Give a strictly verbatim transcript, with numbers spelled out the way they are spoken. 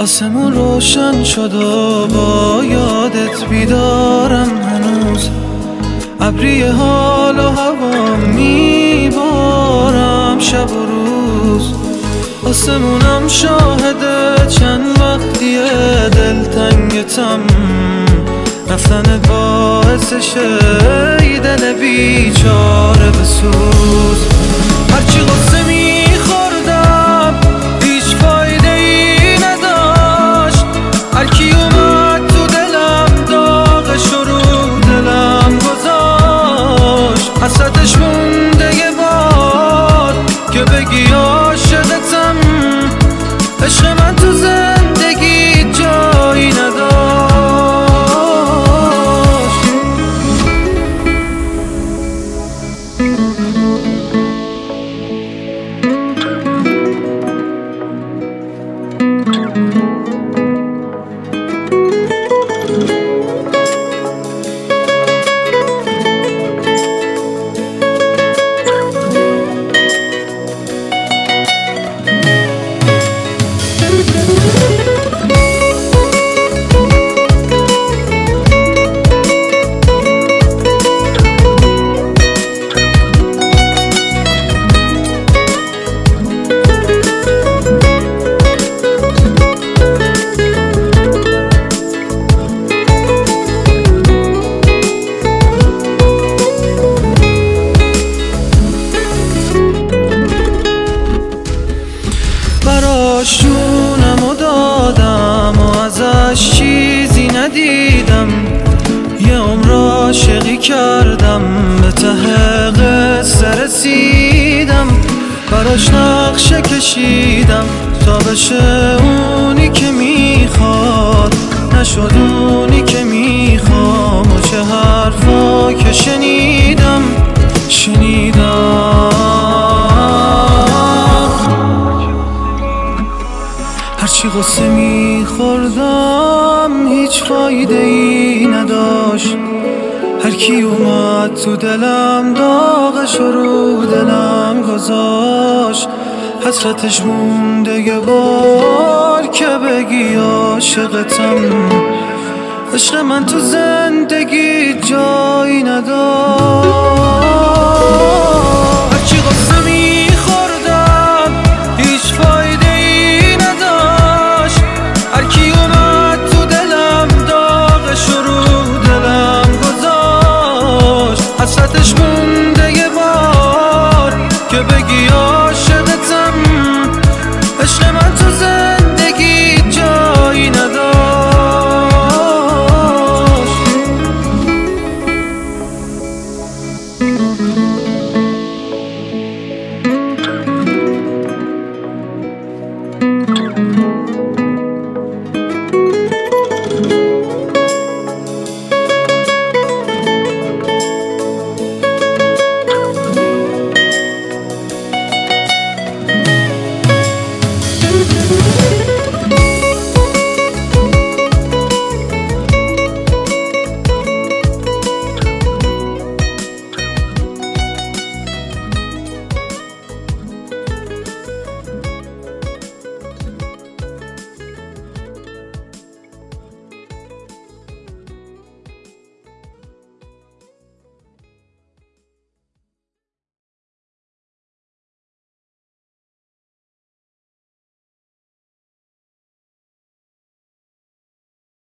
آسمون روشن شد و با یادت بیدارم هنوز، ابری حال و هوا میبارم شب و روز. آسمونم شاهده چند وقتیه دلتنگتم، رفتنت باعث شه دل بیچاره بسوز. هرچی غصه میخوردم هیچ فایده ای نداشت، هرکی اومد تو دلم داغش رو دلم گذاشت. حسرتش مونده یه بار که بگی عاشقتم، عشق من تو زندگی جایی نداشت. براش جونمو دادم و ازش چیزی ندیدم، یه عمر عاشقی کردم به ته قصه رسیدم. براش نقشه کشیدم تا بشه اونی که میخواد، نشد اونی که میخوام. و چه حرفا که شنیدم شنیدم هرچی غصه میخوردم هیچ فایده ای نداشت، هرکی اومد تو دلم داغش رو دلم گذاشت. حسرتش مونده یه بار که بگی عاشقتم، عشق من تو زندگی جایی نداشت.